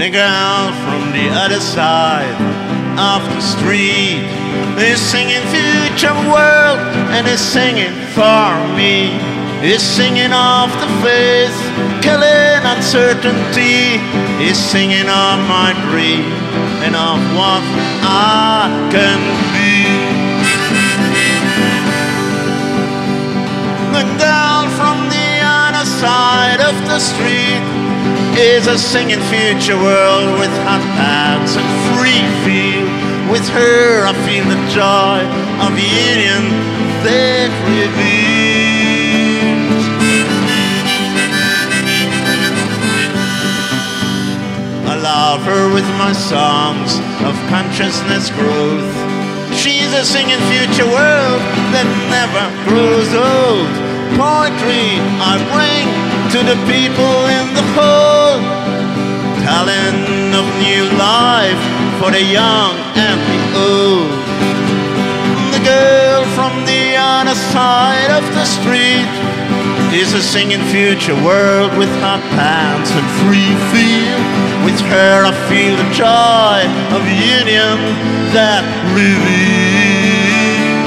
The girl from the other side of the street is singing future world and is singing for me. Is singing of the faith, killing uncertainty. Is singing of my dream and of what I can be. The girl from the other side of the street is a singing future world with hot pants and free feel. With her I feel the joy of union that reveals. I love her with my songs of consciousness growth. She's a singing future world that never grows old. Poetry I bring to the people in the hall, telling of new life for the young and the old. The girl from the other side of the street is a singing future world with hot pants and free feel. With her I feel the joy of union that reveals.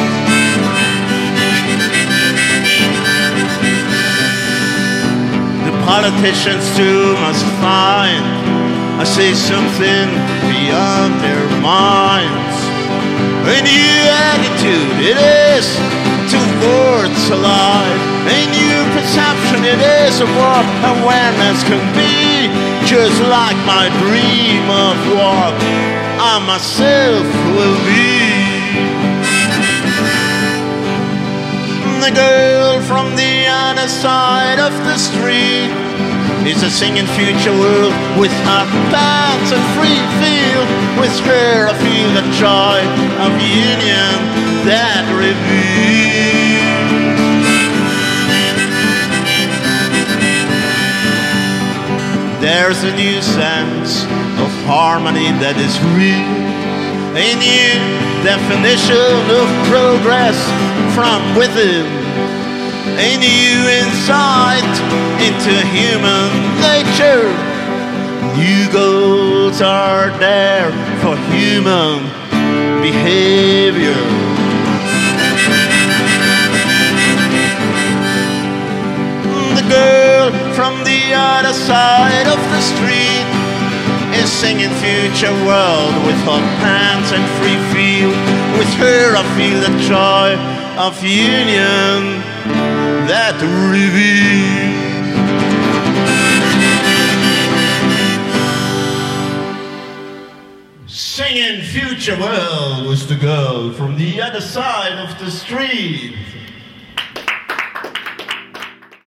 The politicians too must find I say something beyond their minds. A new attitude it is towards alive. A new perception it is of what awareness can be. Just like my dream of what I myself will be. The girl from the other side of the street is a singing future world with hot pants and free feel. With her I feel the joy of union that reveals. There's a new sense of harmony that is real. A new definition of progress from within. A new insight into human nature. New goals are there for human behavior. The girl from the other side of the street is singing future world with hot pants and free feel. With her I feel the joy of union that reveals. Singing future world was the girl from the other side of the street.